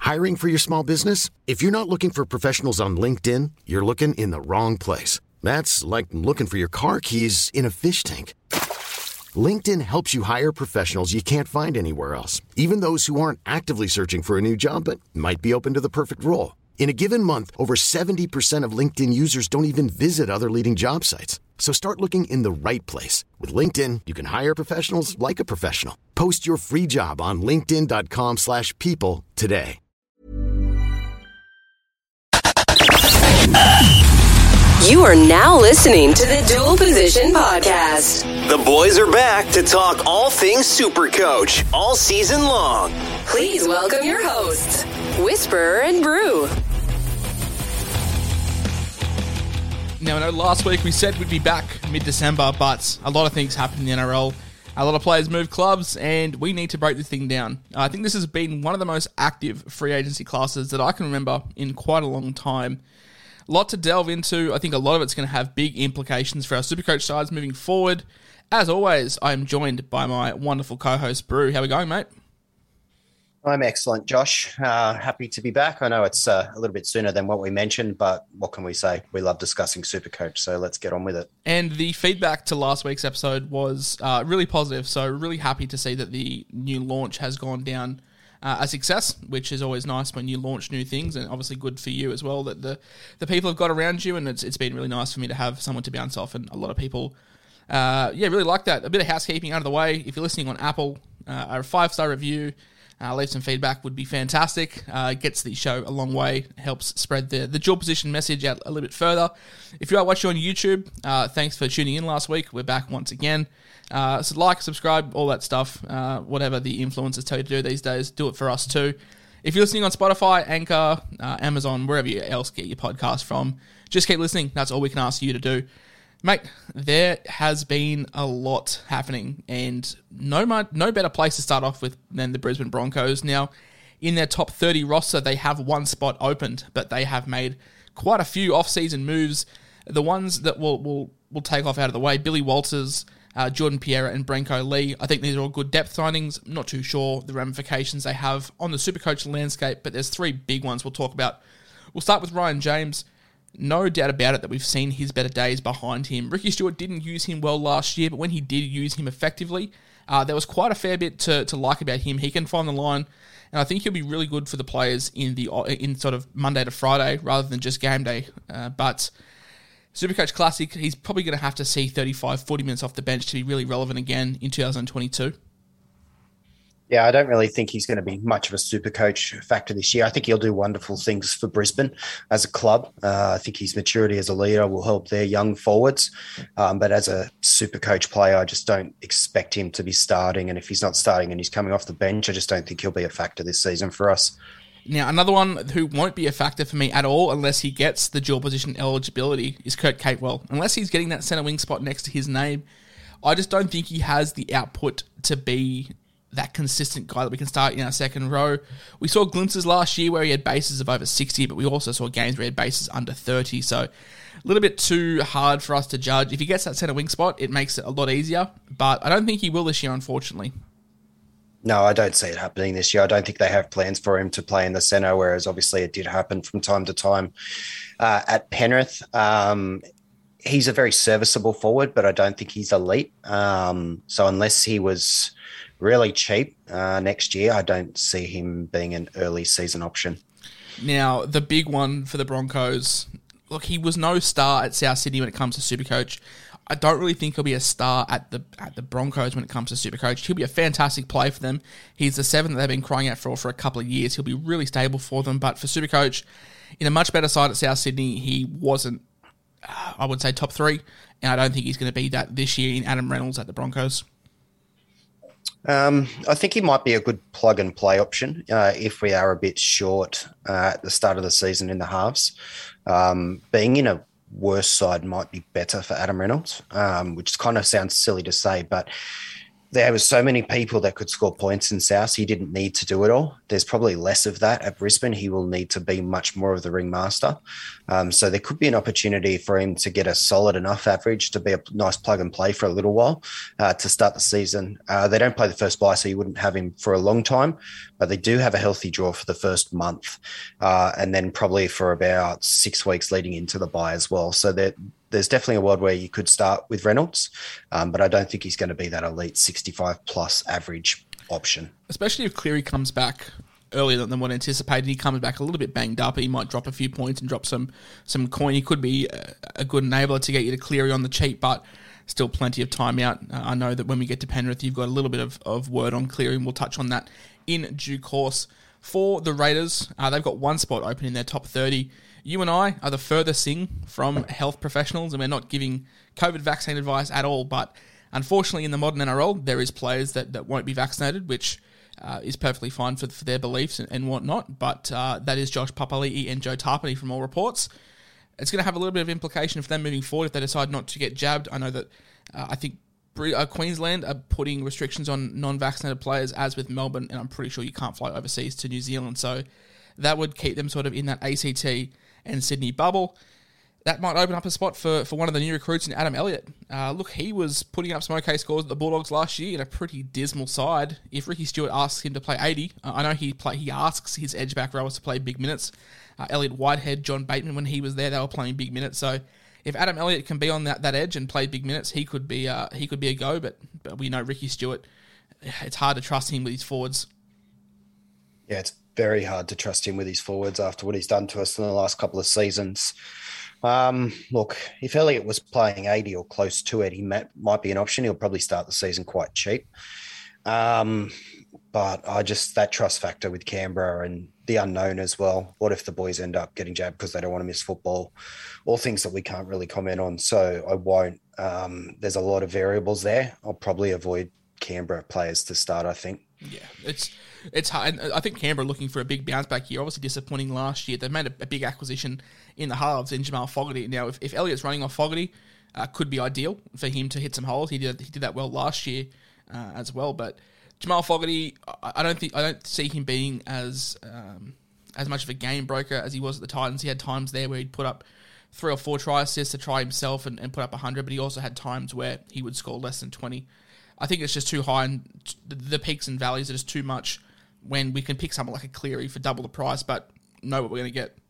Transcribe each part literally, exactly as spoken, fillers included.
Hiring for your small business? If you're not looking for professionals on LinkedIn, you're looking in the wrong place. That's like looking for your car keys in a fish tank. LinkedIn helps you hire professionals you can't find anywhere else, even those who aren't actively searching for a new job but might be open to the perfect role. In a given month, over seventy percent of LinkedIn users don't even visit other leading job sites. So start looking in the right place. With LinkedIn, you can hire professionals like a professional. Post your free job on linkedin.com slash people today. You are now listening to the Dual Position Podcast. The boys are back to talk all things Supercoach all season long. Please welcome your hosts, Whisperer and Brew. Now, I know last week we said we'd be back mid-December, but a lot of things happened in the N R L. A lot of players moved clubs, and we need to break this thing down. I think this has been one of the most active free agency classes that I can remember in quite a long time. A lot to delve into. I think a lot of it's going to have big implications for our Supercoach sides moving forward. As always, I am joined by my wonderful co-host, Brew. How are we going, mate? I'm excellent, Josh. Uh, happy to be back. I know it's uh, a little bit sooner than what we mentioned, but what can we say? We love discussing Supercoach, so let's get on with it. And the feedback to last week's episode was uh, really positive, so really happy to see that the new launch has gone down uh, a success, which is always nice when you launch new things, and obviously good for you as well that the, the people have got around you, and it's it's been really nice for me to have someone to bounce off, and a lot of people, uh, yeah, really like that. A bit of housekeeping out of the way. If you're listening on Apple, uh, a five-star review, Uh, leave some feedback would be fantastic. Uh, gets the show a long way, helps spread the, the dual position message out a little bit further. If you are watching on YouTube, uh, thanks for tuning in last week. We're back once again. Uh, so like, subscribe, all that stuff. Uh, whatever the influencers tell you to do these days, do it for us too. If you're listening on Spotify, Anchor, uh, Amazon, wherever you else get your podcast from, just keep listening. That's all we can ask you to do. Mate, there has been a lot happening, and no no better place to start off with than the Brisbane Broncos. Now, in their top thirty roster, they have one spot opened, but they have made quite a few off-season moves. The ones that will will will take off out of the way, Billy Walters, uh, Jordan Pierre, and Branko Lee. I think these are all good depth signings. I'm not too sure the ramifications they have on the Supercoach landscape, but there's three big ones we'll talk about. We'll start with Ryan James. No doubt about it that we've seen his better days behind him. Ricky Stewart didn't use him well last year, but when he did use him effectively, uh, there was quite a fair bit to, to like about him. He can find the line, and I think he'll be really good for the players in the in sort of Monday to Friday rather than just game day. Uh, but Supercoach Classic, he's probably going to have to see thirty-five, forty minutes off the bench to be really relevant again in two thousand twenty-two. Yeah, I don't really think he's going to be much of a Supercoach factor this year. I think he'll do wonderful things for Brisbane as a club. Uh, I think his maturity as a leader will help their young forwards. Um, but as a Supercoach player, I just don't expect him to be starting. And if he's not starting and he's coming off the bench, I just don't think he'll be a factor this season for us. Now, another one who won't be a factor for me at all unless he gets the dual position eligibility is Kurt Capewell. Unless he's getting that centre wing spot next to his name, I just don't think he has the output to be that consistent guy that we can start in our second row. We saw glimpses last year where he had bases of over sixty, but we also saw games where he had bases under thirty, so a little bit too hard for us to judge. If he gets that centre wing spot, it makes it a lot easier, but I don't think he will this year, unfortunately. No, I don't see it happening this year. I don't think they have plans for him to play in the centre, whereas obviously it did happen from time to time uh, at Penrith. Um, he's a very serviceable forward, but I don't think he's elite. Um, so unless he was really cheap uh, next year, I don't see him being an early season option. Now, the big one for the Broncos, look, he was no star at South Sydney when it comes to Supercoach. I don't really think he'll be a star at the at the Broncos when it comes to Supercoach. He'll be a fantastic play for them. He's the seven that they've been crying out for for a couple of years. He'll be really stable for them, but for Supercoach, in a much better side at South Sydney, he wasn't, uh, I would say, top three, and I don't think he's going to be that this year in Adam Reynolds at the Broncos. Um, I think he might be a good plug-and-play option uh, if we are a bit short uh, at the start of the season in the halves. Um, being in a worse side might be better for Adam Reynolds, um, which kind of sounds silly to say, but there was so many people that could score points in South. He didn't need to do it all. There's probably less of that at Brisbane. He will need to be much more of the ringmaster. Um, so there could be an opportunity for him to get a solid enough average to be a nice plug and play for a little while uh, to start the season. Uh, they don't play the first bye, so you wouldn't have him for a long time, but they do have a healthy draw for the first month uh, and then probably for about six weeks leading into the bye as well. So that there's definitely a world where you could start with Reynolds, um, but I don't think he's going to be that elite sixty-five plus average option. Especially if Cleary comes back earlier than what anticipated. He comes back a little bit banged up. He might drop a few points and drop some some coin. He could be a, a good enabler to get you to Cleary on the cheap, but still plenty of time out. Uh, I know that when we get to Penrith, you've got a little bit of, of word on Cleary, and we'll touch on that in due course. For the Raiders, uh, they've got one spot open in their top thirty. You and I are the furthest thing from health professionals, and we're not giving COVID vaccine advice at all. But unfortunately, in the modern N R L, there is players that, that won't be vaccinated, which uh, is perfectly fine for, for their beliefs and, and whatnot. But uh, that is Josh Papali'i and Joe Tarpany from all reports. It's going to have a little bit of implication for them moving forward if they decide not to get jabbed. I know that uh, I think uh, Queensland are putting restrictions on non-vaccinated players, as with Melbourne, and I'm pretty sure you can't fly overseas to New Zealand. So that would keep them sort of in that A C T and Sydney bubble. That might open up a spot for, for one of the new recruits in Adam Elliott. Uh, look, he was putting up some okay scores at the Bulldogs last year in a pretty dismal side. If Ricky Stewart asks him to play eighty, uh, I know he play, he asks his edge-back rowers to play big minutes. Uh, Elliott Whitehead, John Bateman, when he was there, they were playing big minutes. So if Adam Elliott can be on that, that edge and play big minutes, he could be uh, he could be a go. But, but we know Ricky Stewart, it's hard to trust him with his forwards. Yeah, it's very hard to trust him with his forwards after what he's done to us in the last couple of seasons. Um, look, if Elliott was playing eighty or close to it, he might, might be an option. He'll probably start the season quite cheap. Um, but I just, that trust factor with Canberra and the unknown as well. What if the boys end up getting jabbed because they don't want to miss football? All things that we can't really comment on. So I won't. Um, there's a lot of variables there. I'll probably avoid Canberra players to start, I think. Yeah, it's it's hard. I think Canberra looking for a big bounce back here. Obviously disappointing last year. They made a, a big acquisition in the halves in Jamal Fogarty. Now, if, if Elliott's running off Fogarty, uh, could be ideal for him to hit some holes. He did he did that well last year uh, as well. But Jamal Fogarty, I, I don't think I don't see him being as um, as much of a game broker as he was at the Titans. He had times there where he'd put up three or four try assists to try himself and, and put up one hundred, but he also had times where he would score less than twenty. I think it's just too high, and the peaks and valleys are just too much when we can pick someone like a Cleary for double the price, but know what we're going to get.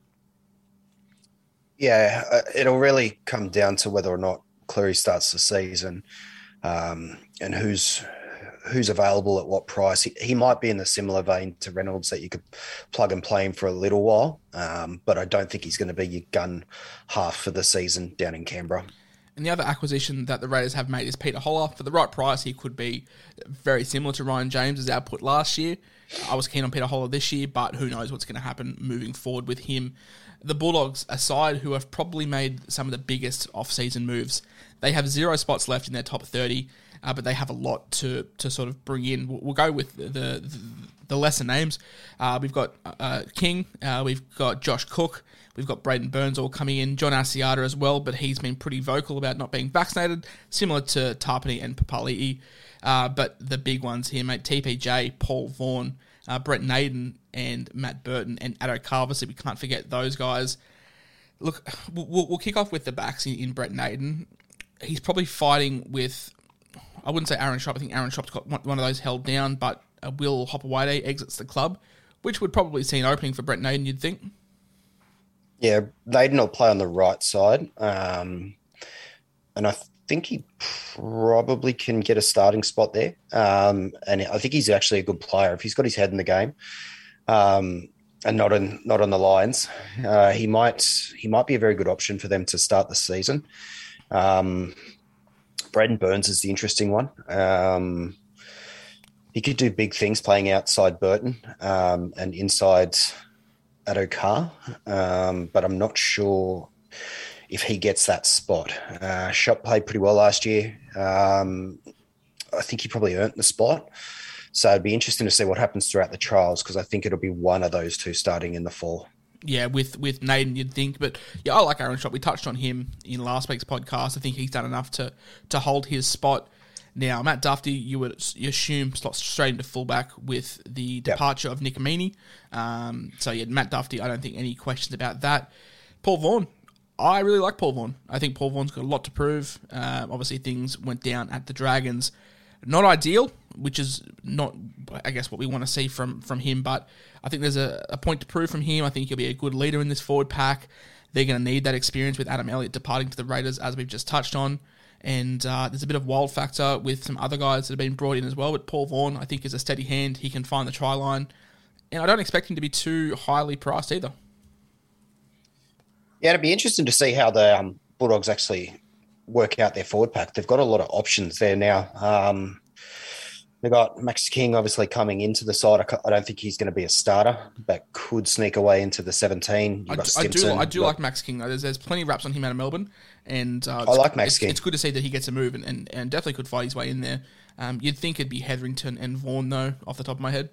Yeah, uh, it'll really come down to whether or not Cleary starts the season um, and who's who's available at what price. He, he might be in the similar vein to Reynolds that you could plug and play him for a little while, um, but I don't think he's going to be your gun half for the season down in Canberra. And the other acquisition that the Raiders have made is Peter Holler. For the right price, he could be very similar to Ryan James's output last year. I was keen on Peter Holler this year, but who knows what's going to happen moving forward with him. The Bulldogs, a side who have probably made some of the biggest off-season moves. They have zero spots left in their top thirty, uh, but they have a lot to to sort of bring in. We'll, we'll go with the the, the lesser names. Uh, we've got uh, King, uh, we've got Josh Cook, we've got Braden Burns all coming in, John Asiata as well, but he's been pretty vocal about not being vaccinated, similar to Tarpany and Papali'i. Uh, but the big ones here, mate, T P J, Paul Vaughan, uh, Brett Naden, and Matt Burton, and Addo Carver, so we can't forget those guys. Look, we'll, we'll kick off with the backs in, in Brett Naden. He's probably fighting with, I wouldn't say Aaron Schott, I think Aaron Schott's got one of those held down, but uh, Will Hopewade exits the club, which would probably see an opening for Brett Naden, you'd think. Yeah, Naden will play on the right side, um, and I think he probably can get a starting spot there. Um, and I think he's actually a good player if he's got his head in the game, um, and not in not on the lines. Uh, he might he might be a very good option for them to start the season. Um, Braden Burns is the interesting one. Um, he could do big things playing outside Burton um, and inside Addo Carr, um, but I'm not sure if he gets that spot. Uh, Schott played pretty well last year. Um, I think he probably earned the spot. So it'd be interesting to see what happens throughout the trials, because I think it'll be one of those two starting in the fall. Yeah, with, with Naden, you'd think. But, yeah, I like Aaron Schott. We touched on him in last week's podcast. I think he's done enough to, to hold his spot. Now, Matt Duffy, you would you assume slots straight into fullback with the departure yep. of Nick Amini. Um, so, yeah, Matt Duffy, I don't think any questions about that. Paul Vaughan, I really like Paul Vaughan. I think Paul Vaughan's got a lot to prove. Uh, obviously, things went down at the Dragons. Not ideal, which is not, I guess, what we want to see from, from him, but I think there's a, a point to prove from him. I think he'll be a good leader in this forward pack. They're going to need that experience with Adam Elliott departing to the Raiders, as we've just touched on. And uh, there's a bit of wild factor with some other guys that have been brought in as well. But Paul Vaughan, I think, is a steady hand. He can find the try line. And I don't expect him to be too highly priced either. Yeah, it'd be interesting to see how the um, Bulldogs actually work out their forward pack. They've got a lot of options there now. Um, they've got Max King obviously coming into the side. I don't think he's going to be a starter, but could sneak away into the seventeen. I, I do, I do like Max King, though. There's, there's plenty of raps on him out of Melbourne. And uh, I like Max it's, King. It's good to see that he gets a move and, and, and definitely could fight his way in there. Um, you'd think it'd be Hetherington and Vaughan, though, off the top of my head.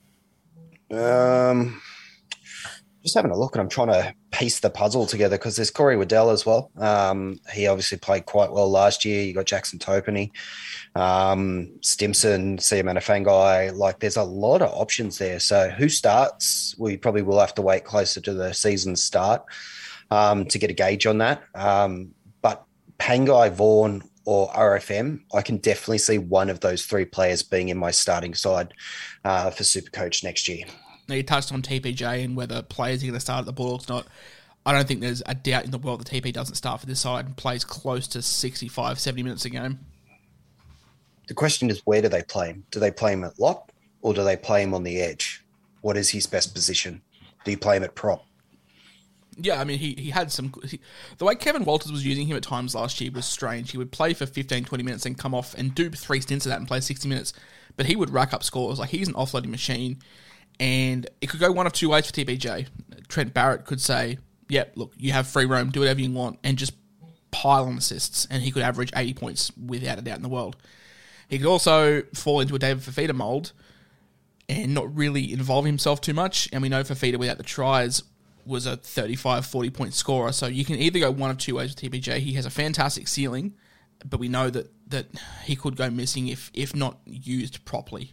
Um, just having a look, and I'm trying to piece the puzzle together because there's Corey Waddell as well. Um, he obviously played quite well last year. You got Jackson Topany, um, Stimson, Siamanafangai. Like, there's a lot of options there. So who starts? We probably will have to wait closer to the season start um, to get a gauge on that. Um, but Pangai, Vaughan, or R F M, I can definitely see one of those three players being in my starting side uh, for Supercoach next year. Now, you touched on T P J and whether players are going to start at the Bulldogs or not. I don't think there's a doubt in the world that T P doesn't start for this side and plays close to sixty-five, seventy minutes a game. The question is, where do they play him? Do they play him at lock or do they play him on the edge? What is his best position? Do you play him at prop? Yeah, I mean, he, he had some... He, the way Kevin Walters was using him at times last year was strange. He would play for fifteen, twenty minutes and come off and do three stints of that and play sixty minutes, but he would rack up scores. Like, he's an offloading machine, and it could go one of two ways for T P J. Trent Barrett could say, yep, look, you have free roam, do whatever you want, and just pile on assists, and he could average eighty points without a doubt in the world. He could also fall into a David Fafita mould and not really involve himself too much, and we know Fafita without the tries was a thirty-five, forty-point scorer, so you can either go one of two ways with T P J. He has a fantastic ceiling, but we know that, that he could go missing if if not used properly.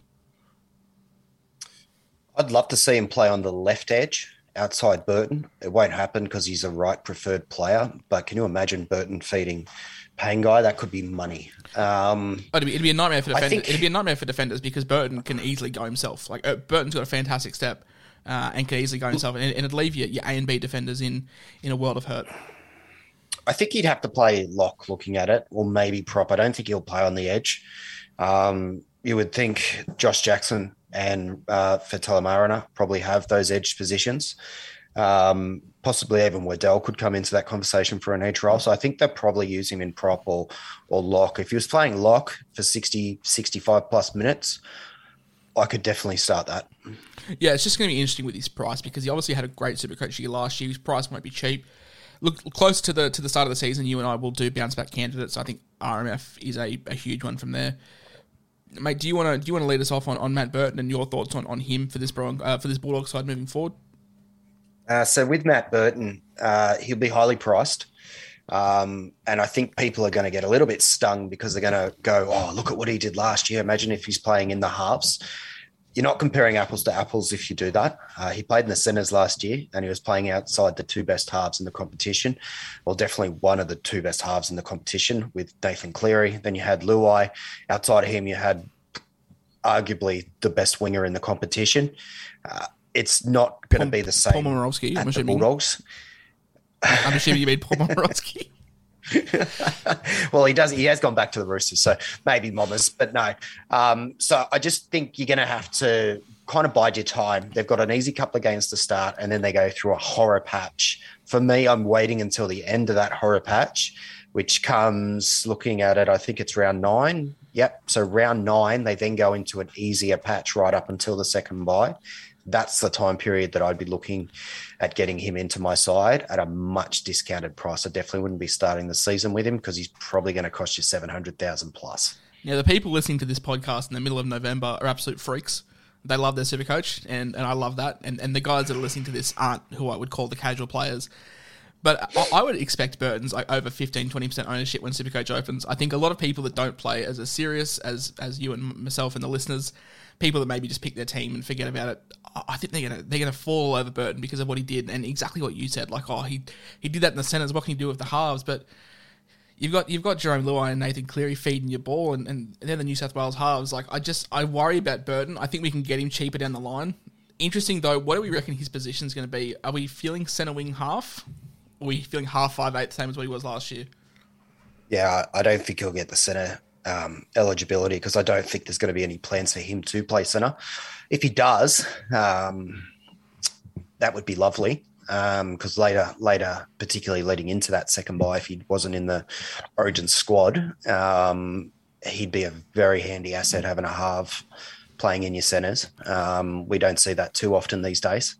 I'd love to see him play on the left edge outside Burton. It won't happen because he's a right preferred player, but can you imagine Burton feeding Pangai? That could be money. Um, it'd, be, it'd be a nightmare for defenders. Think, it'd be a nightmare for defenders because Burton can easily go himself. Like uh, Burton's got a fantastic step uh, and can easily go himself, and, and it'd leave your, your A and B defenders in in a world of hurt. I think he'd have to play lock looking at it, or maybe prop. I don't think he'll play on the edge. Um, you would think Josh Jackson and uh, Fatala Mariner probably have those edge positions. Um, possibly even Waddell could come into that conversation for an edge role. So I think they'll probably use him in prop or, or lock. If he was playing lock for sixty, sixty-five plus minutes, I could definitely start that. Yeah, it's just going to be interesting with his price because he obviously had a great Supercoach year last year. His price won't be cheap. Look, close to the to the start of the season, you and I will do bounce back candidates. I think R M F is a, a huge one from there. Mate, do you want to do you want to lead us off on, on Matt Burton and your thoughts on, on him for this Bron- uh, for this Bulldog side moving forward? Uh, so with Matt Burton, uh, he'll be highly priced, um, and I think people are going to get a little bit stung because they're going to go, "Oh, look at what he did last year. Imagine if he's playing in the halves." You're not comparing apples to apples if you do that. Uh, he played in the centres last year and he was playing outside the two best halves in the competition. Well, definitely one of the two best halves in the competition with Nathan Cleary. Then you had Luai. Outside of him, you had arguably the best winger in the competition. Uh, it's not going to be the same Paul Momirovski, at I'm the assuming. Bulldogs. I'm assuming you mean Paul Momirovski. Well, he does. He has gone back to the Roosters, so maybe Mommers, but no. Um, so I just think you're going to have to kind of bide your time. They've got an easy couple of games to start, and then they go through a horror patch. For me, I'm waiting until the end of that horror patch, which comes, looking at it, I think it's round nine. Yep. So round nine, they then go into an easier patch right up until the second bye. That's the time period that I'd be looking at getting him into my side at a much discounted price. I definitely wouldn't be starting the season with him because he's probably going to cost you seven hundred thousand dollars plus. Now, the people listening to this podcast in the middle of November are absolute freaks. They love their Supercoach, and, and I love that. And, and the guys that are listening to this aren't who I would call the casual players. But I, I would expect Burton's like over fifteen, twenty percent ownership when Supercoach opens. I think a lot of people that don't play as a serious as as you and myself and the listeners, people that maybe just pick their team and forget about it, I think they're gonna they're gonna fall all over Burton because of what he did and exactly what you said. Like, oh, he he did that in the centres. What can he do with the halves? But you've got you've got Jerome Luai and Nathan Cleary feeding your ball, and, and they're the New South Wales halves. Like, I just I worry about Burton. I think we can get him cheaper down the line. Interesting though, what do we reckon his position is going to be? Are we feeling centre wing half? Or are we feeling half five eight, same as what he was last year? Yeah, I don't think he'll get the centre um, eligibility because I don't think there's going to be any plans for him to play centre. If he does, um, that would be lovely because um, later, later, particularly leading into that second bye, if he wasn't in the Origin squad, um, he'd be a very handy asset having a half playing in your centres. Um, we don't see that too often these days.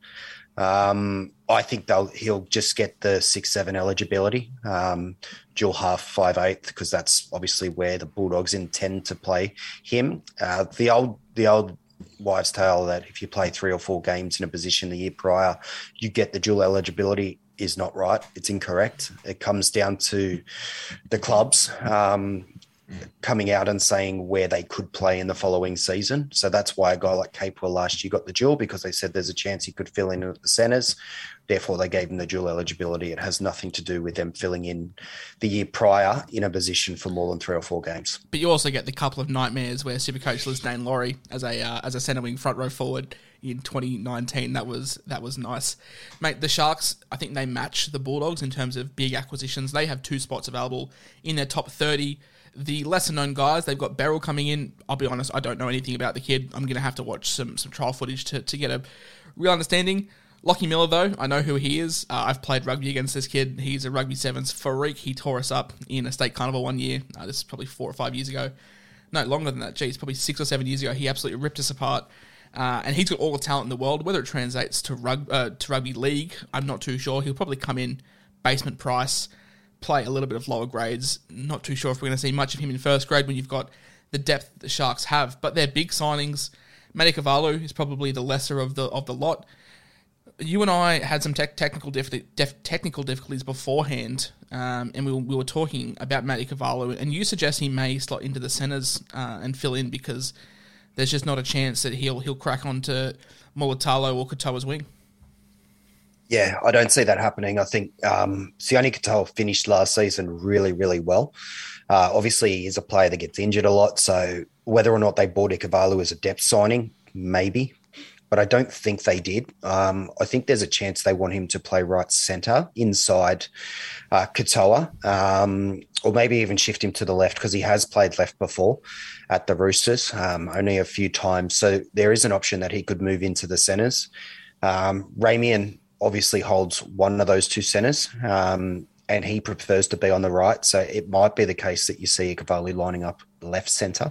Um, I think they'll he'll just get the six seven eligibility, um, dual half five eighth because that's obviously where the Bulldogs intend to play him. Uh, the old the old wives' tale that if you play three or four games in a position the year prior, you get the dual eligibility is not right. It's incorrect. It comes down to the clubs um, coming out and saying where they could play in the following season. So that's why a guy like Capewell last year got the dual because they said there's a chance he could fill in at the centres. Therefore, they gave him the dual eligibility. It has nothing to do with them filling in the year prior in a position for more than three or four games. But you also get the couple of nightmares where Supercoach lists Dane Laurie as a uh, as a centre wing front row forward in twenty nineteen. That was that was nice. Mate, the Sharks, I think they match the Bulldogs in terms of big acquisitions. They have two spots available in their top thirty. The lesser-known guys, they've got Beryl coming in. I'll be honest, I don't know anything about the kid. I'm going to have to watch some some trial footage to, to get a real understanding. Lockie Miller, though, I know who he is. Uh, I've played rugby against this kid. He's a rugby sevens freak. He tore us up in a state carnival one year. Uh, this is probably four or five years ago. No, longer than that. Geez, probably six or seven years ago. He absolutely ripped us apart. Uh, and he's got all the talent in the world. Whether it translates to, rug, uh, to rugby league, I'm not too sure. He'll probably come in basement price, play a little bit of lower grades. Not too sure if we're going to see much of him in first grade when you've got the depth that the Sharks have. But they're big signings. Matty Cavallo is probably the lesser of the of the lot. You and I had some te- technical dif- def- technical difficulties beforehand, um, and we were, we were talking about Matty Cavallo, and you suggest he may slot into the centres uh, and fill in because there's just not a chance that he'll he'll crack onto Mulatalo or Katoa's wing. Yeah, I don't see that happening. I think um, Sione Katoa finished last season really, really well. Uh, obviously, he's a player that gets injured a lot, so whether or not they bought Ikevalu as a depth signing, maybe. But I don't think they did. Um, I think there's a chance they want him to play right centre inside uh, Katoa, um, or maybe even shift him to the left because he has played left before at the Roosters, um, only a few times. So there is an option that he could move into the centres. Um, Ramian obviously holds one of those two centres, um, and he prefers to be on the right. So it might be the case that you see Ikevalu lining up left centre.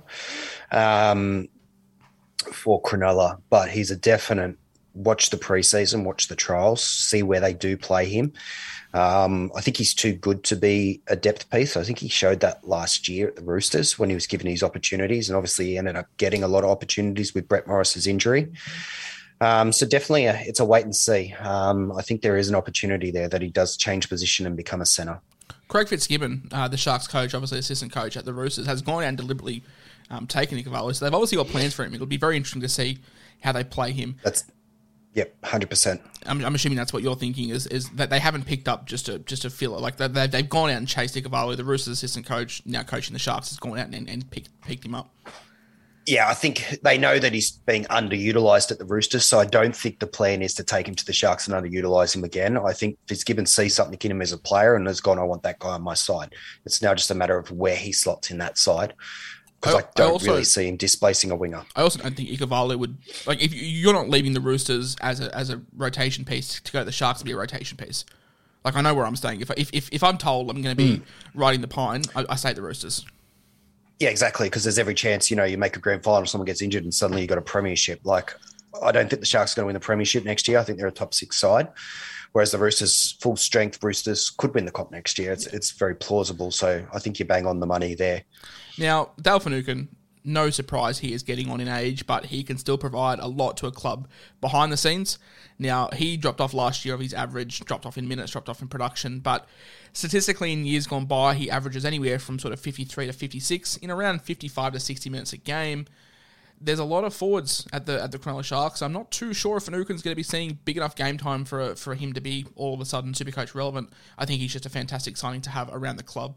Um for Cronulla, but he's a definite watch the preseason, watch the trials, see where they do play him. Um, I think he's too good to be a depth piece. I think he showed that last year at the Roosters when he was given his opportunities, and obviously he ended up getting a lot of opportunities with Brett Morris's injury. Um, so definitely a, it's a wait and see. Um, I think there is an opportunity there that he does change position and become a centre. Craig Fitzgibbon, uh, the Sharks coach, obviously assistant coach at the Roosters, has gone out and deliberately um, taken Ikevalu. So they've obviously got plans for him. It'll be very interesting to see how they play him. That's Yep, one hundred percent. I'm, I'm assuming that's what you're thinking is is that they haven't picked up just to just to fill it. Like they, they've gone out and chased Ikevalu. The Roosters assistant coach, now coaching the Sharks, has gone out and, and picked, picked him up. Yeah, I think they know that he's being underutilised at the Roosters, so I don't think the plan is to take him to the Sharks and underutilise him again. I think Fitzgibbon sees something in him as a player and has gone, I want that guy on my side. It's now just a matter of where he slots in that side, because I, I don't I also, really see him displacing a winger. I also don't think Ikevalu would, like, if you're not leaving the Roosters as a as a rotation piece to go to the Sharks to be a rotation piece. Like, I know where I'm staying. If if if, if I'm told I'm going to be mm. riding the pine, I, I stay at the Roosters. Yeah, exactly, because there's every chance, you know, you make a grand final, someone gets injured and suddenly you got a premiership. Like, I don't think the Sharks are going to win the premiership next year. I think they're a top six side, whereas the Roosters, full strength Roosters, could win the comp next year. It's it's very plausible, so I think you bang on the money there. Now, Dale Finucane, no surprise he is getting on in age, but he can still provide a lot to a club behind the scenes. Now, he dropped off last year of his average, dropped off in minutes, dropped off in production, but statistically in years gone by, he averages anywhere from sort of fifty-three to fifty-six in around fifty-five to sixty minutes a game. There's a lot of forwards at the at the Cronulla Sharks. I'm not too sure if Finucane's going to be seeing big enough game time for for him to be all of a sudden Supercoach relevant. I think he's just a fantastic signing to have around the club.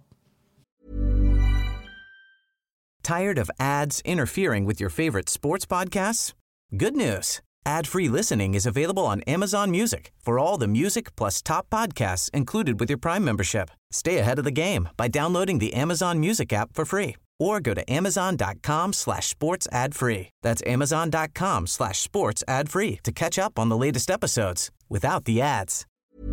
Tired of ads interfering with your favorite sports podcasts? Good news. Ad-free listening is available on Amazon Music for all the music plus top podcasts included with your Prime membership. Stay ahead of the game by downloading the Amazon Music app for free or go to amazon.com slash sports ad free. That's amazon.com slash sports ad free to catch up on the latest episodes without the ads.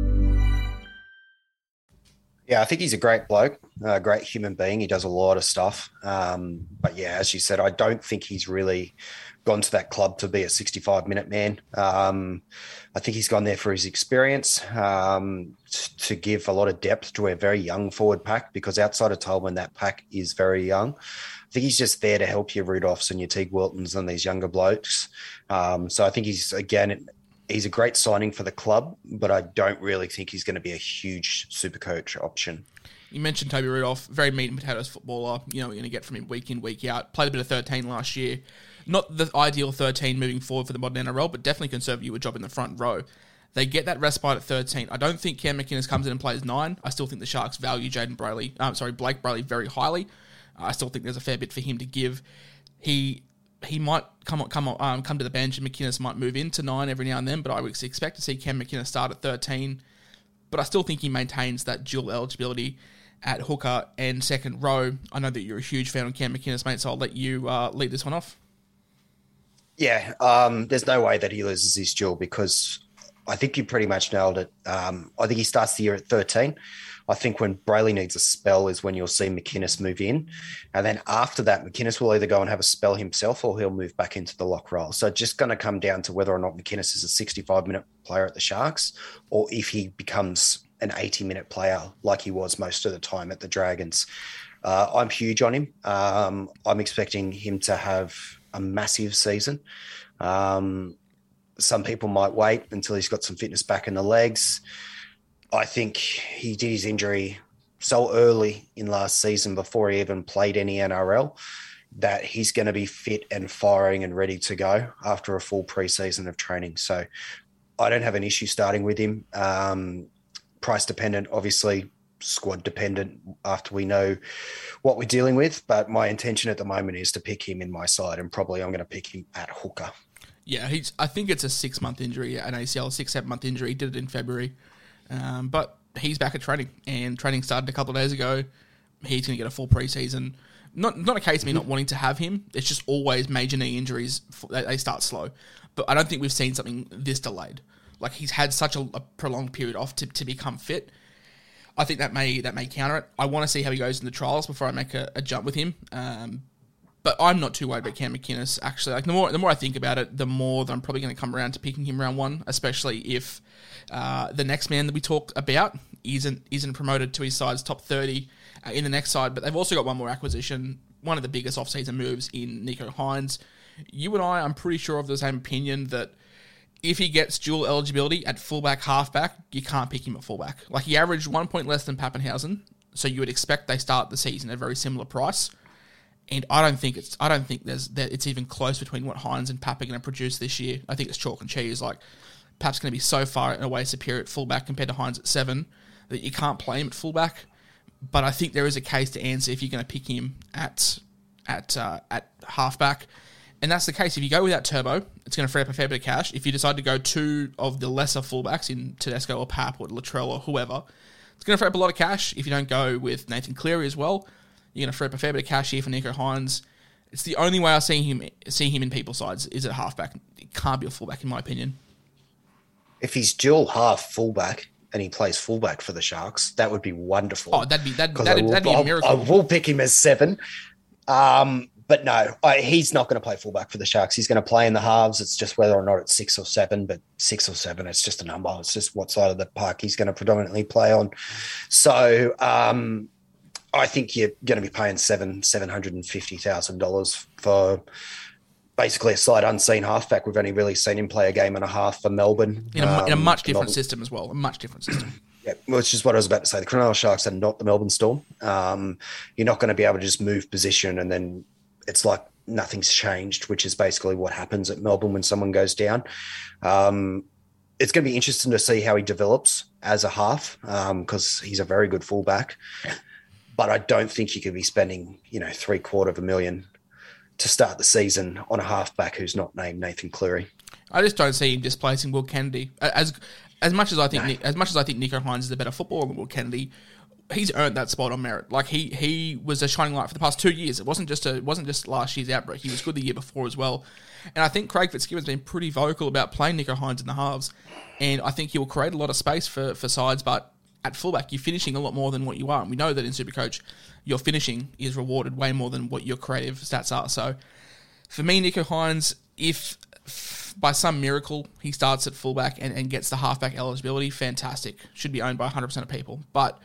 Yeah, I think he's a great bloke, a great human being. He does a lot of stuff. Um, but yeah, as you said, I don't think he's really gone to that club to be a sixty-five minute man. Um, I think he's gone there for his experience, um, to give a lot of depth to a very young forward pack, because outside of Tolman, that pack is very young. I think he's just there to help your Rudolphs and your Teague Wiltons and these younger blokes. Um, so I think he's, again, he's a great signing for the club, but I don't really think he's going to be a huge Supercoach option. You mentioned Toby Rudolph, very meat and potatoes footballer. You know, you're going to get from him week in, week out. Played a bit of thirteen last year. Not the ideal thirteen moving forward for the modern N R L, but definitely can serve you a job in the front row. They get that respite at thirteen. I don't think Cam McInnes comes in and plays nine. I still think the Sharks value Jaden Brayley, um, sorry, Blake Brayley very highly. I still think there's a fair bit for him to give. He he might come on, come on, um, come to the bench, and McInnes might move into nine every now and then, but I would expect to see Cam McInnes start at thirteen. But I still think he maintains that dual eligibility at hooker and second row. I know that you're a huge fan of Cam McInnes, mate, so I'll let you uh, lead this one off. Yeah, um, there's no way that he loses his duel, because I think you pretty much nailed it. Um, I think he starts the year at thirteen. I think when Brayley needs a spell is when you'll see McInnes move in. And then after that, McInnes will either go and have a spell himself or he'll move back into the lock role. So it's just going to come down to whether or not McInnes is a sixty-five minute player at the Sharks, or if he becomes an eighty minute player like he was most of the time at the Dragons. Uh, I'm huge on him. Um, I'm expecting him to have a massive season. Um, some people might wait until he's got some fitness back in the legs. I think he did his injury so early in last season before he even played any N R L that he's going to be fit and firing and ready to go after a full preseason of training. So I don't have an issue starting with him. Um, price dependent, obviously squad dependent after we know what we're dealing with. But my intention at the moment is to pick him in my side, and probably I'm going to pick him at hooker. Yeah, he's. I think it's a six-month injury, an A C L, six, seven-month injury. He did it in February. Um, but he's back at training, and training started a couple of days ago. He's going to get a full preseason. Not not a case of me not wanting to have him. It's just always major knee injuries. They start slow. But I don't think we've seen something this delayed. Like, he's had such a, a prolonged period off to, to become fit. I think that may that may counter it. I want to see how he goes in the trials before I make a, a jump with him. Um, but I'm not too worried about Cam McInnes, actually. Like, the more the more I think about it, the more that I'm probably going to come around to picking him round one, especially if uh, the next man that we talk about isn't isn't promoted to his side's top thirty uh, in the next side. But they've also got one more acquisition, one of the biggest off-season moves in Nicho Hynes. You and I, I'm pretty sure of the same opinion that if he gets dual eligibility at fullback, halfback, you can't pick him at fullback. Like, he averaged one point less than Pappenhausen, so you would expect they start the season at a very similar price. And I don't think it's I don't think there's that it's even close between what Hynes and Pap are going to produce this year. I think it's chalk and cheese. Like, Pap's going to be so far and away superior at fullback compared to Hynes at seven that you can't play him at fullback. But I think there is a case to answer if you're going to pick him at at uh, at halfback. And that's the case. If you go without Turbo, it's going to free up a fair bit of cash. If you decide to go two of the lesser fullbacks in Tedesco or Pap or Latrell or whoever, it's going to free up a lot of cash. If you don't go with Nathan Cleary as well, you're going to free up a fair bit of cash here for Nicho Hynes. It's the only way I see him see him in people's sides is at halfback. It can't be a fullback, in my opinion. If he's dual half fullback and he plays fullback for the Sharks, that would be wonderful. Oh, that'd be that'd, that'd, will, that'd be a miracle. I will pick him as seven. Um, but no, I, he's not going to play fullback for the Sharks. He's going to play in the halves. It's just whether or not it's six or seven, but six or seven, it's just a number. It's just what side of the park he's going to predominantly play on. So, um, I think you're going to be paying seven seven hundred and fifty thousand dollars for basically a sight unseen halfback. We've only really seen him play a game and a half for Melbourne in a, um, in a much different Melbourne. system as well. A much different system. Yeah, which is what I was about to say. The Cronulla Sharks are not the Melbourne Storm. Um, you're not going to be able to just move position and then it's like nothing's changed, which is basically what happens at Melbourne when someone goes down. Um, it's going to be interesting to see how he develops as a half because um, he's a very good fullback. But I don't think you could be spending, you know, three quarter of a million to start the season on a halfback who's not named Nathan Cleary. I just don't see him displacing Will Kennedy. As as much as I think, No. Nick, as much as I think Nicho Hynes is a better footballer than Will Kennedy, he's earned that spot on merit. Like he he was a shining light for the past two years. It wasn't just a it wasn't just last year's outbreak. He was good the year before as well. And I think Craig Fitzgibbon's been pretty vocal about playing Nicho Hynes in the halves. And I think he will create a lot of space for for sides, but at fullback, you're finishing a lot more than what you are. And we know that in Supercoach, your finishing is rewarded way more than what your creative stats are. So for me, Nicho Hynes, if, if by some miracle he starts at fullback and, and gets the halfback eligibility, fantastic. Should be owned by one hundred percent of people. But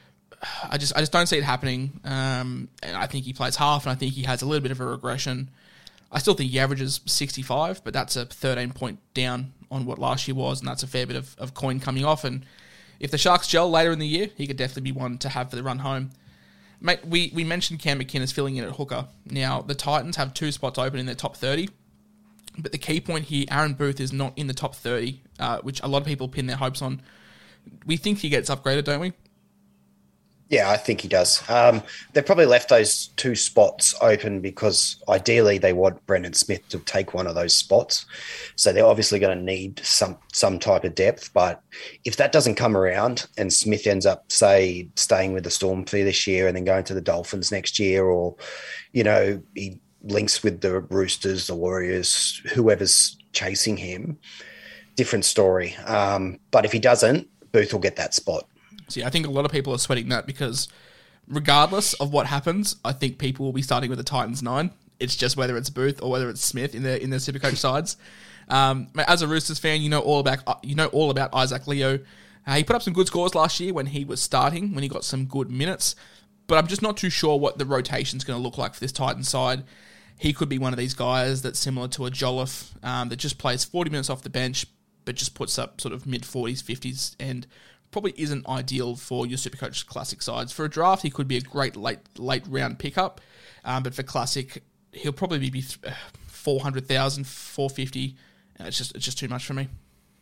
I just I just don't see it happening. Um, and I think he plays half, and I think he has a little bit of a regression. I still think he averages sixty-five, but that's a thirteen point down on what last year was, and that's a fair bit of, of coin coming off. And if the Sharks gel later in the year, he could definitely be one to have for the run home. Mate, we, we mentioned Cam McInnes filling in at hooker. Now, the Titans have two spots open in their top thirty, but the key point here, Aaron Booth is not in the top thirty, uh, which a lot of people pin their hopes on. We think he gets upgraded, don't we? Yeah, I think he does. Um, they've probably left those two spots open because ideally they want Brendan Smith to take one of those spots. So they're obviously going to need some some type of depth. But if that doesn't come around and Smith ends up, say, staying with the Storm for this year and then going to the Dolphins next year, or, you know, he links with the Roosters, the Warriors, whoever's chasing him, different story. Um, but if he doesn't, Booth will get that spot. See, I think a lot of people are sweating that because regardless of what happens, I think people will be starting with the Titans nine. It's just whether it's Booth or whether it's Smith in their in their Supercoach sides. Um, as a Roosters fan, you know all about you know all about Isaac Leo. Uh, he put up some good scores last year when he was starting, when he got some good minutes. But I'm just not too sure what the rotation's going to look like for this Titans side. He could be one of these guys that's similar to a Jolliffe um, that just plays forty minutes off the bench, but just puts up sort of mid forties, fifties, and probably isn't ideal for your Supercoach Classic sides. For a draft, he could be a great late late round pickup, um, but for Classic, he'll probably be four hundred thousand, four fifty. Uh, it's just it's just too much for me.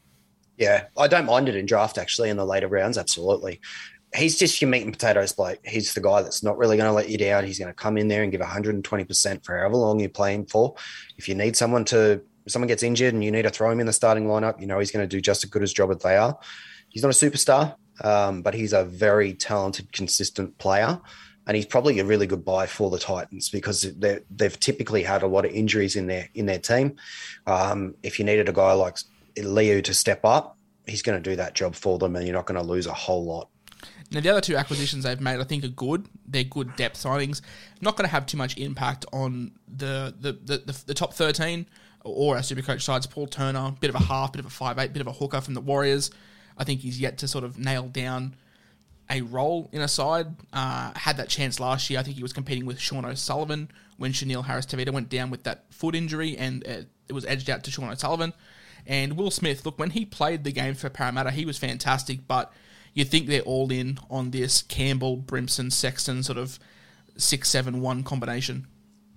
Yeah, I don't mind it in draft, actually, in the later rounds, absolutely. He's just your meat and potatoes bloke. He's the guy that's not really going to let you down. He's going to come in there and give one hundred twenty percent for however long you play him for. If you need someone to, if someone gets injured and you need to throw him in the starting lineup, you know he's going to do just as good a job as they are. He's not a superstar, um, but he's a very talented, consistent player. And he's probably a really good buy for the Titans because they've typically had a lot of injuries in their in their team. Um, if you needed a guy like Leo to step up, he's going to do that job for them, and you're not going to lose a whole lot. Now, the other two acquisitions they've made, I think, are good. They're good depth signings. Not going to have too much impact on the the, the, the, the top thirteen or our Supercoach sides. Paul Turner, bit of a half, bit of a five eight, bit of a hooker from the Warriors. I think he's yet to sort of nail down a role in a side. Uh, had that chance last year. I think he was competing with Sean O'Sullivan when Chanel Harris-Tavita went down with that foot injury, and uh, it was edged out to Sean O'Sullivan. And Will Smith, look, when he played the game for Parramatta, he was fantastic, but you think they're all in on this Campbell, Brimson, Sexton sort of six seven one combination.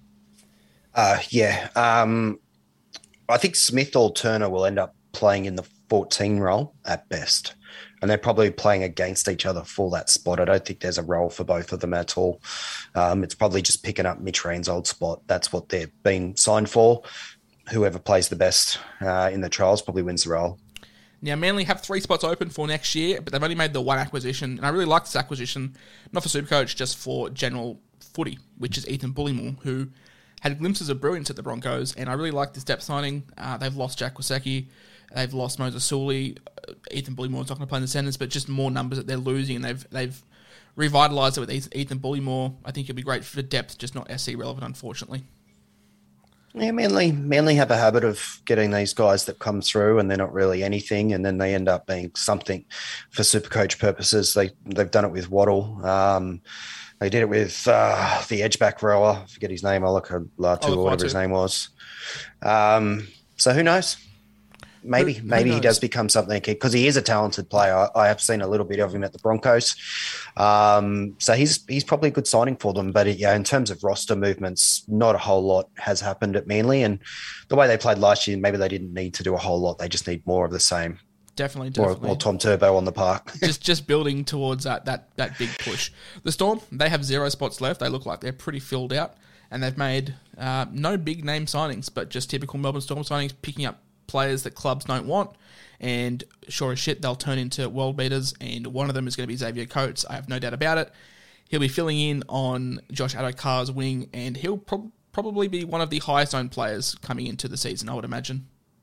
Uh, yeah. Um, I think Smith or Turner will end up playing in the fourteen role at best. And they're probably playing against each other for that spot. I don't think there's a role for both of them at all. Um, it's probably just picking up Mitch Rain's old spot. That's what they're being signed for. Whoever plays the best uh, in the trials probably wins the role. Now, Manly have three spots open for next year, but they've only made the one acquisition. And I really like this acquisition, not for Supercoach, just for general footy, which is Ethan Bullimore, who had glimpses of brilliance at the Broncos. And I really like this depth signing. Uh, they've lost Jack Wasecki. They've lost Moses Sully. Uh, Ethan Bullimore's not going to play in the centres, but just more numbers that they're losing, and they've they've revitalised it with Ethan Bullimore. I think it'll be great for depth, just not S C relevant, unfortunately. Yeah, Manly, Manly have a habit of getting these guys that come through and they're not really anything, and then they end up being something for Supercoach purposes. They, they've done it with Waddle. Um, They did it with uh, the edge-back rower. I forget his name, Olaka Latu, or whatever his name was. Um, so who knows? Maybe, who, maybe who he does become something, because he is a talented player. I, I have seen a little bit of him at the Broncos. Um, so he's he's probably a good signing for them. But yeah, in terms of roster movements, not a whole lot has happened at Manly. And the way they played last year, maybe they didn't need to do a whole lot. They just need more of the same. Definitely, definitely. More, more Tom Turbo on the park. just just building towards that, that that big push. The Storm, they have zero spots left. They look like they're pretty filled out. And they've made uh, no big name signings, but just typical Melbourne Storm signings, picking up players that clubs don't want, and sure as shit, they'll turn into world beaters, and one of them is going to be Xavier Coates. I have no doubt about it. He'll be filling in on Josh Adokar's wing, and he'll pro- probably be one of the highest owned players coming into the season, I would imagine.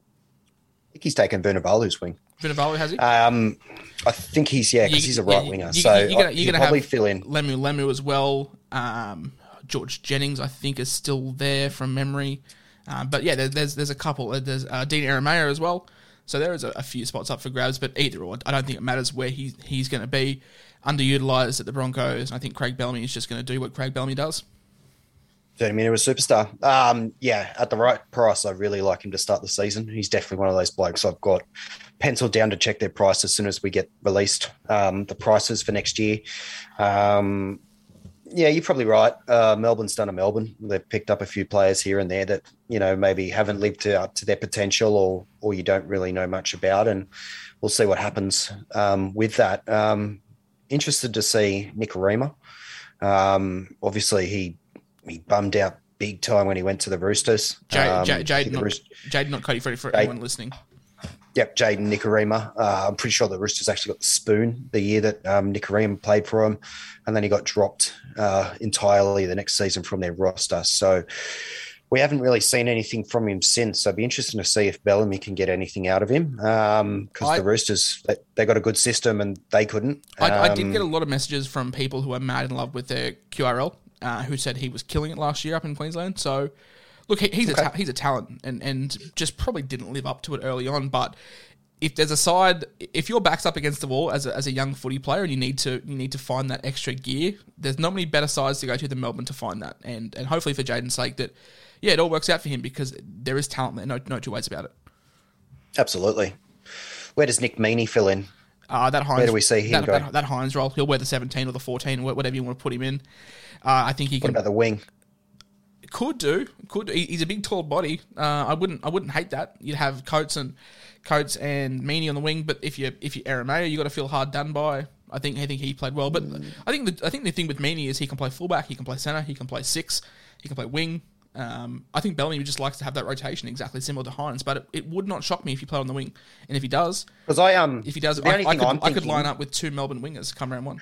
I think he's taken Vunivalu's wing. Vunivalu, has he? Um, I think he's, yeah, because he's a right yeah, winger. You, so you're going to probably have fill in. Lemu Lemu as well. Um, George Jennings, I think, is still there from memory. Uh, but yeah, there, there's there's a couple. There's uh, Dean Aramea as well. So there is a, a few spots up for grabs, but either or, I don't think it matters where he, he's going to be. Underutilised at the Broncos. I think Craig Bellamy is just going to do what Craig Bellamy does. thirty minute a superstar. Um, yeah, at the right price, I really like him to start the season. He's definitely one of those blokes I've got penciled down to check their price as soon as we get released, um, the prices for next year. Um, yeah, you're probably right. Uh, Melbourne's done a Melbourne. They've picked up a few players here and there that, you know, maybe haven't lived to, up to their potential, or or you don't really know much about, and we'll see what happens um, with that. Um, interested to see Nikorima. Um, obviously, he he bummed out big time when he went to the Roosters. Jade, um, Jade, Jade, not, Roosters, Jade, not Cody Freddie for Jade, anyone listening. Yep, Jaden Nikorima. Uh, I'm pretty sure the Roosters actually got the spoon the year that um, Nikorima played for him, and then he got dropped uh, entirely the next season from their roster. So we haven't really seen anything from him since. So it'd be interesting to see if Bellamy can get anything out of him, because um, the Roosters, they, they got a good system and they couldn't. I, um, I did get a lot of messages from people who are mad in love with their Q R L, uh, who said he was killing it last year up in Queensland. So look, he, he's, okay. a ta- he's a talent, and, and just probably didn't live up to it early on. But if there's a side, if your back's up against the wall as a, as a young footy player, and you need to you need to find that extra gear, there's not many better sides to go to than Melbourne to find that. And and hopefully for Jaden's sake that, yeah, it all works out for him, because there is talent there, no, no two ways about it. Absolutely. Where does Nick Meaney fill in? Uh, that Hines, Where do we see him that, go? That, that Hines role, he'll wear the seventeen or the fourteen, whatever you want to put him in. Uh, I think he can. What about the wing? Could do, could. He's a big, tall body. Uh, I wouldn't, I wouldn't hate that. You'd have Coates and Coates and Meaney on the wing, but if you if you Aramea, you got to feel hard done by. I think I think he played well, but I think the I think the thing with Meaney is he can play fullback, he can play centre, he can play six, he can play wing. Um, I think Bellamy just likes to have that rotation, exactly similar to Hines. But it, it would not shock me if he played on the wing, and if he does, because I um, if he does, the I, only I, thing could, I'm I could thinking, line up with two Melbourne wingers come round one.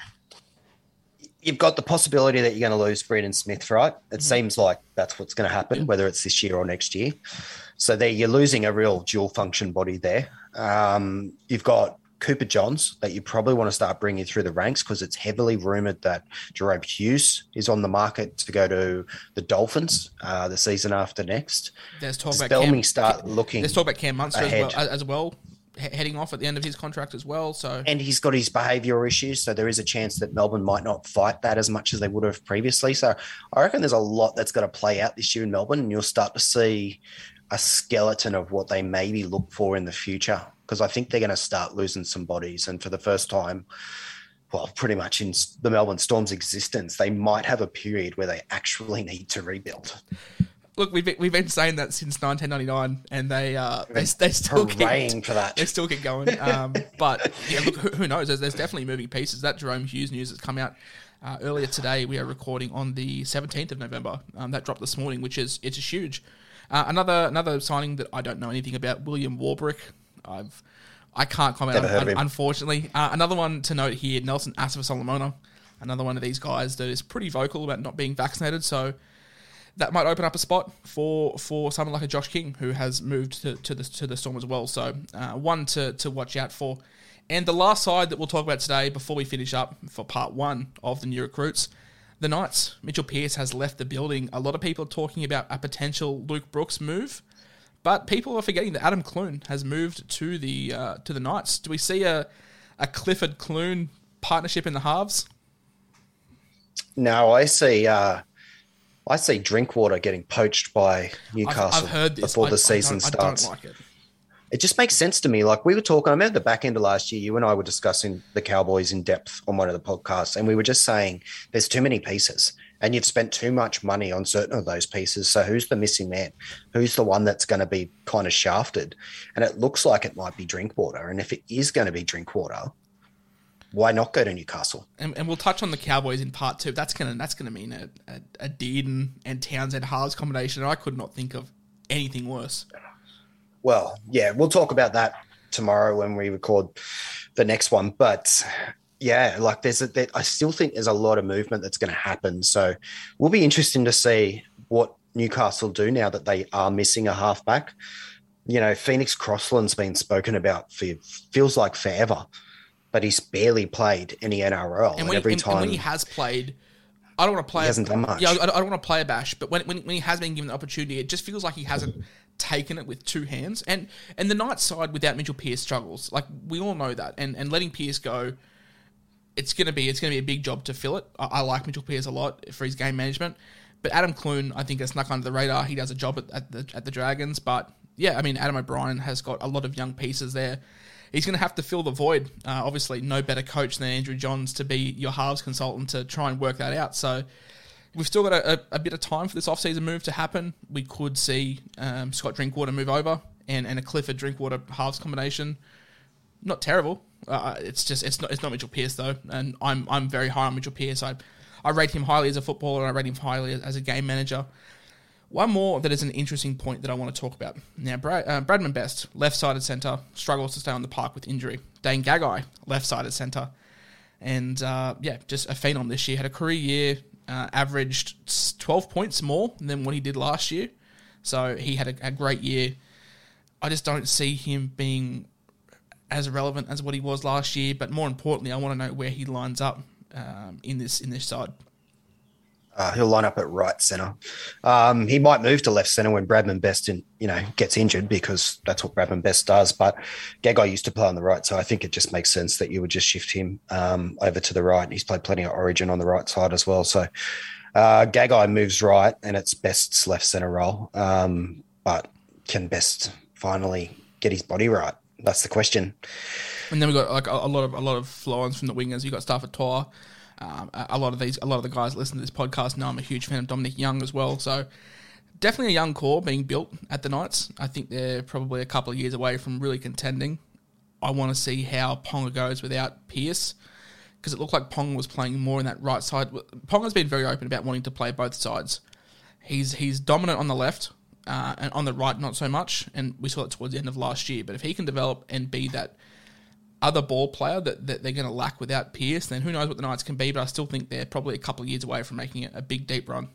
You've got the possibility that you're going to lose Brendan Smith, right? It Mm-hmm. seems like that's what's going to happen, Yeah. whether it's this year or next year. So there, you're losing a real dual function body there. Um, you've got Cooper Johns that you probably want to start bringing through the ranks, because it's heavily rumoured that Jerome Hughes is on the market to go to the Dolphins uh, the season after next. There's talk Does about Bellamy Cam, start looking There's talk about Cam Munster as ahead? well, as well, he- heading off at the end of his contract as well. So And he's got his behavioural issues, so there is a chance that Melbourne might not fight that as much as they would have previously. So I reckon there's a lot that's going to play out this year in Melbourne, and you'll start to see a skeleton of what they maybe look for in the future, because I think they're going to start losing some bodies. And for the first time, well, pretty much in the Melbourne Storm's existence, they might have a period where they actually need to rebuild. look, we've been, we've been saying that since nineteen ninety-nine, and they uh, they, they still Hurraying keep for that. They still keep going. Um, but yeah, look, who, who knows? There's, there's definitely moving pieces. That Jerome Hughes news has come out uh, earlier today. We are recording on the seventeenth of November. Um, that dropped this morning, which is it's huge. Uh, another another signing that I don't know anything about, William Warbrick. I've I can't comment Never on, heard of un- him. unfortunately. Uh, another one to note here, Nelson Asfa-Solomona. Another one of these guys that is pretty vocal about not being vaccinated. So that might open up a spot for, for someone like a Josh King, who has moved to, to the to the Storm as well. So uh, one to, to watch out for. And the last side that we'll talk about today, before we finish up for part one of the new recruits, the Knights. Mitchell Pearce has left the building. A lot of people are talking about a potential Luke Brooks move, but people are forgetting that Adam Clune has moved to the uh, to the Knights. Do we see a, a Clifford Clune partnership in the halves? No, I see. Uh, I see Drinkwater getting poached by Newcastle I've, I've heard this before I, the season I don't, starts. I don't like it. It just makes sense to me. Like we were talking, I remember the back end of last year, you and I were discussing the Cowboys in depth on one of the podcasts, and we were just saying there's too many pieces and you've spent too much money on certain of those pieces. So who's the missing man? Who's the one that's going to be kind of shafted? And it looks like it might be Drinkwater. And if it is going to be Drinkwater, why not go to Newcastle? And, and we'll touch on the Cowboys in part two. That's gonna that's gonna mean a, a, a Dearden and Townsend halves combination. And I could not think of anything worse. Well, yeah, we'll talk about that tomorrow when we record the next one. But yeah, like there's a, there, I still think there's a lot of movement that's going to happen. So we'll be interesting to see what Newcastle do now that they are missing a halfback. You know, Phoenix Crossland's been spoken about for feels like forever, but he's barely played any N R L. And and when, every and, time and when he has played, I don't want to play. He hasn't done much. Yeah, I, I don't want to play a bash, but when, when when he has been given the opportunity, it just feels like he hasn't taken it with two hands. And and the Knights side without Mitchell Pearce struggles. Like we all know that. And and letting Pearce go, it's gonna be it's gonna be a big job to fill it. I, I like Mitchell Pearce a lot for his game management, but Adam Clune, I think, has snuck under the radar. He does a job at, at the at the Dragons, but yeah, I mean Adam O'Brien has got a lot of young pieces there. He's going to have to fill the void. Uh, obviously, no better coach than Andrew Johns to be your halves consultant to try and work that out. So we've still got a, a, a bit of time for this off-season move to happen. We could see um, Scott Drinkwater move over and, and a Clifford Drinkwater halves combination. Not terrible. Uh, it's just it's not it's not Mitchell Pearce though, and I'm I'm very high on Mitchell Pearce. I I rate him highly as a footballer, and I rate him highly as, as a game manager. One more that is an interesting point that I want to talk about. Now, Brad, uh, Bradman Best, left-sided centre, struggles to stay on the park with injury. Dane Gagai, left-sided centre. And, uh, yeah, just a phenom this year. Had a career year, uh, averaged twelve points more than what he did last year. So he had a, a great year. I just don't see him being as relevant as what he was last year. But more importantly, I want to know where he lines up um, in this in this side. Uh, he'll line up at right centre. Um, he might move to left centre when Bradman Best, in, you know, gets injured because that's what Bradman Best does. But Gagai used to play on the right, so I think it just makes sense that you would just shift him um, over to the right. He's played plenty of Origin on the right side as well. So uh, Gagai moves right, and it's Best's left centre role. Um, but can Best finally get his body right? That's the question. And then we've got like a, a lot of a lot of flow-ons from the wingers. You've got Stafford Toa. Um, a lot of these, a lot of the guys that listen to this podcast know I'm a huge fan of Dominic Young as well. So definitely a young core being built at the Knights. I think they're probably a couple of years away from really contending. I want to see how Ponga goes without Pearce, because it looked like Ponga was playing more in that right side. Ponga's been very open about wanting to play both sides. He's he's dominant on the left uh, and on the right not so much, and we saw it towards the end of last year. But if he can develop and be that other ball player that, that they're going to lack without Pearce, then who knows what the Knights can be, but I still think they're probably a couple of years away from making it a big, deep run.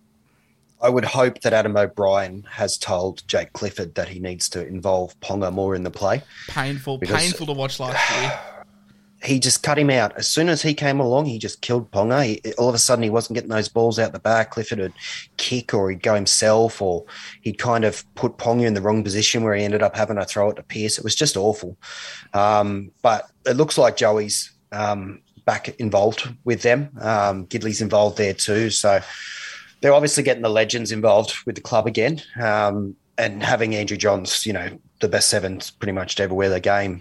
I would hope that Adam O'Brien has told Jake Clifford that he needs to involve Ponga more in the play. Painful, painful to watch last year. He just cut him out. As soon as he came along, he just killed Ponga. He, all of a sudden, he wasn't getting those balls out the back. Clifford would kick, or he'd go himself, or he'd kind of put Ponga in the wrong position where he ended up having to throw it to Pearce. It was just awful. Um, but it looks like Joey's um, back involved with them. Um, Gidley's involved there too. So they're obviously getting the legends involved with the club again, um, and having Andrew Johns, you know, the best sevens pretty much to ever wear the game.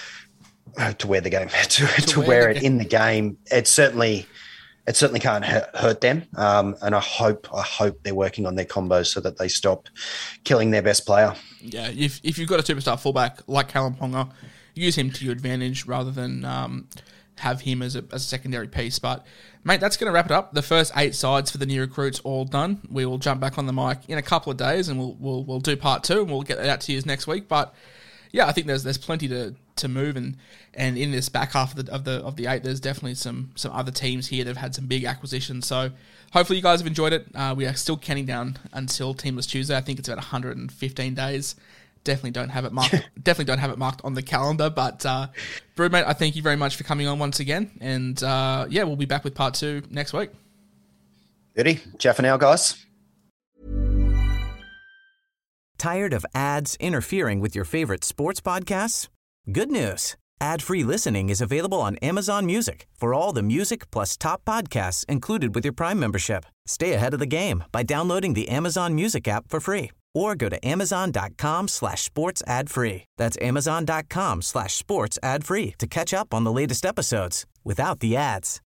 To wear the game, to, to, to wear, wear it game. in the game, it certainly, it certainly can't hurt them. Um, and I hope, I hope they're working on their combos so that they stop killing their best player. Yeah, if if you've got a superstar fullback like Callum Ponga, use him to your advantage rather than um, have him as a, as a secondary piece. But mate, that's going to wrap it up. The first eight sides for the new recruits all done. We will jump back on the mic in a couple of days, and we'll we'll we'll do part two, and we'll get that out to you next week. But yeah, I think there's there's plenty to, to move, and, and in this back half of the of the of the eight, there's definitely some some other teams here that have had some big acquisitions. So hopefully you guys have enjoyed it. Uh, we are still counting down until Teamless Tuesday. I think it's about one hundred fifteen days. Definitely don't have it marked. definitely don't have it marked on the calendar. But uh, Brood mate, I thank you very much for coming on once again, and uh, yeah, we'll be back with part two next week. Goody, ciao for now, guys. Tired of ads interfering with your favorite sports podcasts? Good news. Ad-free listening is available on Amazon Music for all the music plus top podcasts included with your Prime membership. Stay ahead of the game by downloading the Amazon Music app for free or go to amazon.com slash sports ad free. That's amazon.com slash sports ad free to catch up on the latest episodes without the ads.